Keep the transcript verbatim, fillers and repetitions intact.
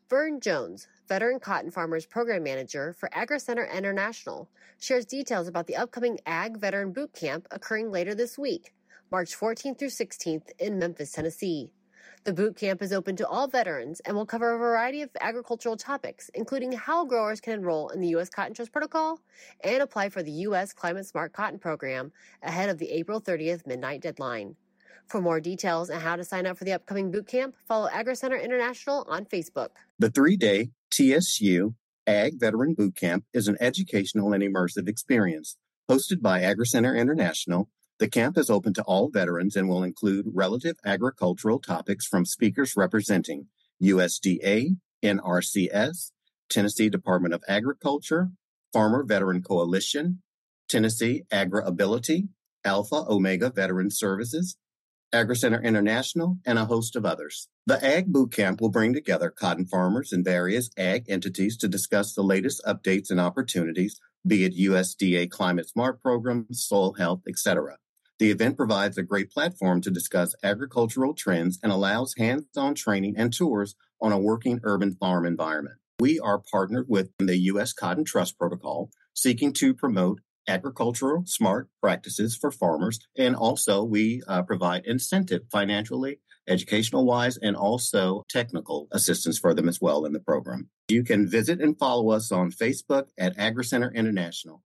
Vern Jones, Veteran Cotton Farmers Program Manager for AgriCenter International, shares details about the upcoming Ag Veteran Boot Camp occurring later this week, March fourteenth through sixteenth in Memphis, Tennessee. The boot camp is open to all veterans and will cover a variety of agricultural topics, including how growers can enroll in the U S Cotton Trust Protocol and apply for the U S Climate Smart Cotton Program ahead of the April thirtieth midnight deadline. For more details on how to sign up for the upcoming boot camp, follow AgriCenter International on Facebook. The three-day T S U Ag Veteran Boot Camp is an educational and immersive experience. Hosted by AgriCenter International, the camp is open to all veterans and will include relative agricultural topics from speakers representing U S D A, N R C S, Tennessee Department of Agriculture, Farmer Veteran Coalition, Tennessee Agri-Ability, Alpha Omega Veteran Services, AgriCenter International, and a host of others. The Ag Boot Camp will bring together cotton farmers and various ag entities to discuss the latest updates and opportunities, be it U S D A Climate Smart programs, soil health, et cetera. The event provides a great platform to discuss agricultural trends and allows hands-on training and tours on a working urban farm environment. We are partnered with the U S Cotton Trust Protocol, seeking to promote agricultural smart practices for farmers, and also we uh, provide incentive financially, educational-wise, and also technical assistance for them as well in the program. You can visit and follow us on Facebook at AgriCenter International.